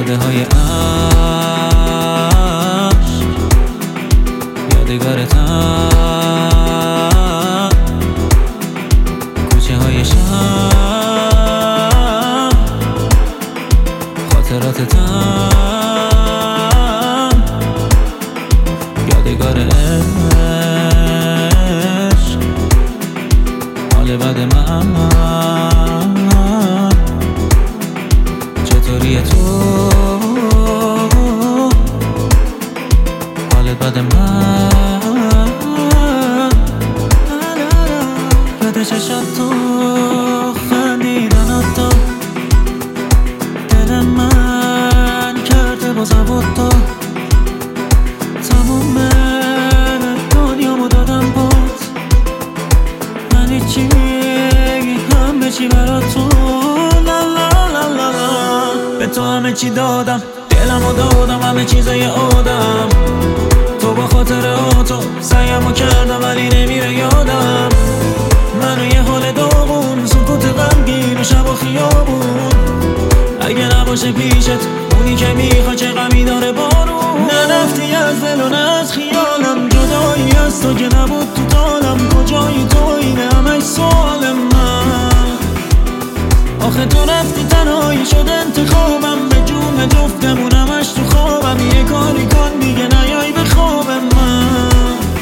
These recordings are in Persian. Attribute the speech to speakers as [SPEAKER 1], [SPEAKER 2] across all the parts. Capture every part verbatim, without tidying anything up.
[SPEAKER 1] باده های عشق، یادگارتم، کوچه های شهر، خاطراتتم، یادگار عشق، حال بد من چطوریه تو، حال بد من یاد چشم تو خندیدنت تو دل من کرده با زبط تو تموم دنیامو دادم باز من هیچی همه چی برات تو لا لا لا لا به تو همه چی دادم دلمو دادم همه چیزای آدم تو با خاطراتو سعیمو کردم ولی نمیره یادم منو یه حال داغون سکوت غمگین و شب و خیابون اگه نباشه پیشت اونی که میخوا چه غمی داره بارون نرفتی از دل و نه از خیالم جدایی از تو که نبود تو طالم کجایی تو اینه همش سوال من آخه تو رفتی تنهایی شد انتخابم به جون جفتمون همش تو خوابم یه کاری کن دیگه نیای به خواب من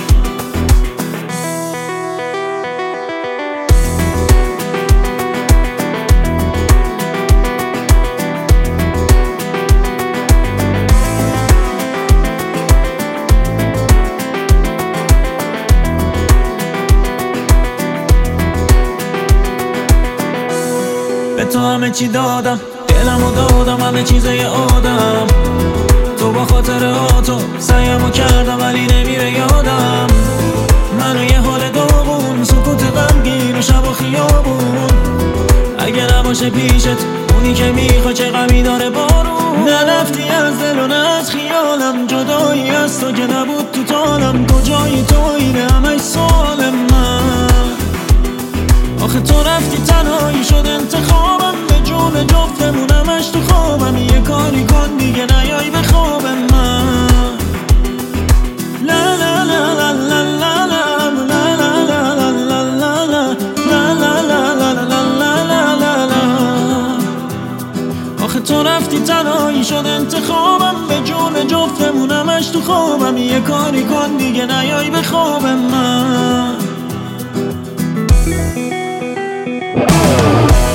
[SPEAKER 1] به تو همه چی دادم دلمو دادم همه چیزای آدم تو با خاطراتو سعیمو کردم ولی نمیره یادم منو یه حال داغون سکوت غمگین و شب و خیابون اگه نباشه پیشت اونی که میخوا چه غمی داره بارون نرفتی از دل و نه از خیالم جدایی از تو که نبود تو طالم کجایی تو اینه همش سوال من آخه تو رفتی تنهایی شد انتخابم به جون جفتمون همش تو خوابم یه کاری کن دیگه نیای به خواب من لا لا لا لا لا لا لا لا لا لا لا لا لا آخه تو رفتی تنهایی شد انتخابم به جون جفتمون همش تو خوابم یه کاری کن دیگه نیای به خواب من